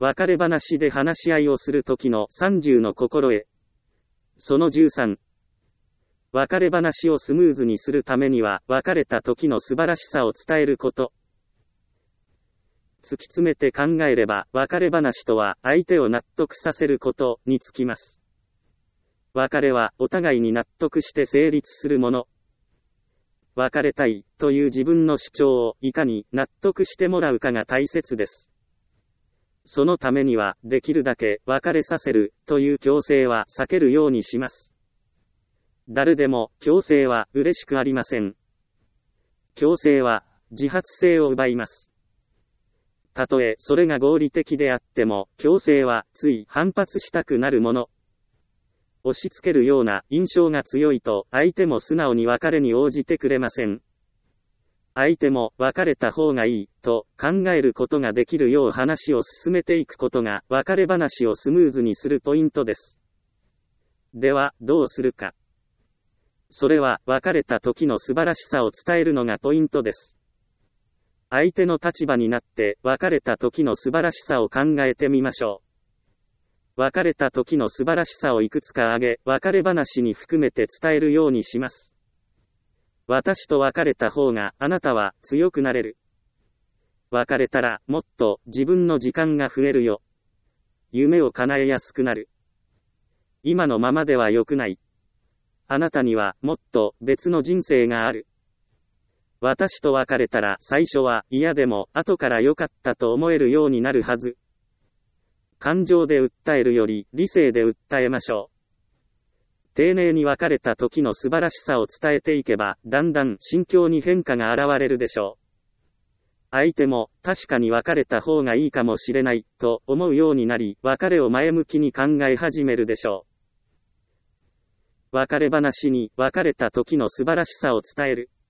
別れ話で話し合いをするときの30の心得。その13。別れ話をスムーズにするためには、別れた時の素晴らしさを伝えること。突き詰めて考えれば、別れ話とは、相手を納得させることにつきます。別れは、お互いに納得して成立するもの。別れたい、という自分の主張を、いかに納得してもらうかが大切です。そのためには、できるだけ、別れさせる、という強制は避けるようにします。誰でも、強制は、嬉しくありません。強制は、自発性を奪います。たとえ、それが合理的であっても、強制は、つい反発したくなるもの。押し付けるような印象が強いと、相手も素直に別れに応じてくれません。相手も、別れた方がいい、と考えることができるよう話を進めていくことが、別れ話をスムーズにするポイントです。では、どうするか。それは、別れた時の素晴らしさを伝えるのがポイントです。相手の立場になって、別れた時の素晴らしさを考えてみましょう。別れた時の素晴らしさをいくつか挙げ、別れ話に含めて伝えるようにします。私と別れた方が、あなたは強くなれる。別れたら、もっと自分の時間が増えるよ。夢を叶えやすくなる。今のままでは良くない。あなたには、もっと別の人生がある。私と別れたら最初は嫌でも後から良かったと思えるようになるはず。感情で訴えるより理性で訴えましょう。丁寧に別れた時の素晴らしさを伝えていけば、だんだん心境に変化が現れるでしょう。相手も確かに別れた方がいいかもしれないと思うようになり、別れを前向きに考え始めるでしょう。別れ話に別れた時の素晴らしさを伝える。